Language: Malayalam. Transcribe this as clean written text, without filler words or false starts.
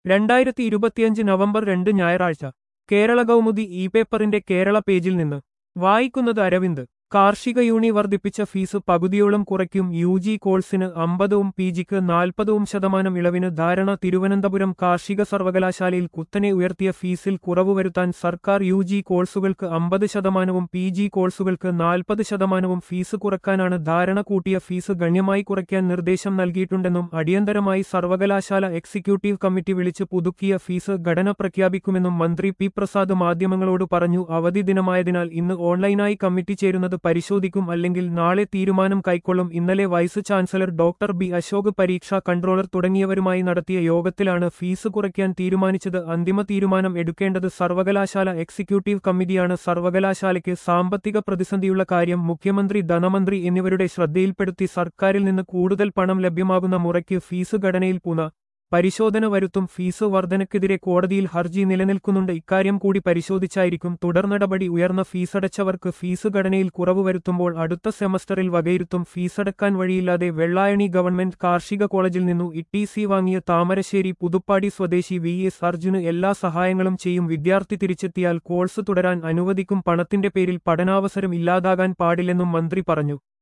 2025 നവംബർ 2 ഞായറാഴ്ച കേരള കൗമുദി ഇ പേപ്പറിന്റെ കേരള പേജിൽ നിന്ന് വായിക്കുന്നത് അരവിന്ദ്. കാർഷിക യൂണി വർദ്ധിപ്പിച്ച ഫീസ് പകുതിയോളം കുറയ്ക്കും. യു.ജി കോഴ്സിന് 50% പി.ജിക്ക് 40% ഇളവിന് ധാരണ. തിരുവനന്തപുരം കാർഷിക സർവകലാശാലയിൽ കുത്തനെ ഉയർത്തിയ ഫീസിൽ കുറവ് വരുത്താൻ സർക്കാർ. യു.ജി കോഴ്സുകൾക്ക് 50%, പി.ജി കോഴ്സുകൾക്ക് 40% ഫീസ് കുറയ്ക്കാനാണ് ധാരണ. കൂട്ടിയ ഫീസ് ഗണ്യമായി കുറയ്ക്കാൻ നിർദ്ദേശം നൽകിയിട്ടുണ്ടെന്നും അടിയന്തരമായി സർവകലാശാല എക്സിക്യൂട്ടീവ് കമ്മിറ്റി വിളിച്ച് പുതുക്കിയ ഫീസ് ഘടന പ്രഖ്യാപിക്കുമെന്നും മന്ത്രി പി പ്രസാദ് മാധ്യമങ്ങളോട് പറഞ്ഞു. അവധി ദിനമായതിനാൽ ഇന്ന് ഓൺലൈനായി കമ്മിറ്റി ചേരുന്നത് പരിശോധിക്കും, അല്ലെങ്കിൽ നാളെ തീരുമാനം കൈക്കൊള്ളും. ഇന്നലെ vice chancellor doctor B Ashok, പരീക്ഷാ കൺട്രോളർ തുടങ്ങിയവരുമായി നടത്തിയ യോഗത്തിലാണ് ഫീസ് കുറയ്ക്കാൻ തീരുമാനിച്ചത്. അന്തിമ തീരുമാനം എടുക്കേണ്ടത് സർവകലാശാല എക്സിക്യൂട്ടീവ് കമ്മിറ്റിയാണ്. സർവകലാശാലയ്ക്ക് സാമ്പത്തിക പ്രതിസന്ധിയുള്ള കാര്യം മുഖ്യമന്ത്രി, ധനമന്ത്രി എന്നിവരുടെ ശ്രദ്ധയിൽപ്പെടുത്തി സർക്കാരിൽ നിന്ന് കൂടുതൽ പണം ലഭ്യമാകുന്ന മുറയ്ക്ക് ഫീസ് ഘടനയിൽ പരിശോധന വരുത്തും. ഫീസ് വർധനയ്ക്കെതിരെ കോടതിയിൽ ഹർജി നിലനിൽക്കുന്നുണ്ട്. ഇക്കാര്യം കൂടി പരിശോധിച്ചായിരിക്കും തുടർ നടപടി. ഉയർന്ന ഫീസടച്ചവർക്ക് ഫീസ് ഘടനയിൽ കുറവ് വരുത്തുമ്പോൾ അടുത്ത സെമസ്റ്ററിൽ വകയിരുത്തും. ഫീസടക്കാൻ വഴിയില്ലാതെ വെള്ളായണി ഗവൺമെന്റ് കാർഷിക കോളേജിൽ നിന്നു ഇ.ടി.സി വാങ്ങിയ താമരശ്ശേരി പുതുപ്പാടി സ്വദേശി വി.എസ്. അർജുന് എല്ലാ സഹായങ്ങളും ചെയ്യും. വിദ്യാർത്ഥി തിരിച്ചെത്തിയാൽ കോഴ്സ് തുടരാൻ അനുവദിക്കും. പണത്തിന്റെ പേരിൽ പഠനാവസരം ഇല്ലാതാകാൻ പാടില്ലെന്നും മന്ത്രി പറഞ്ഞു.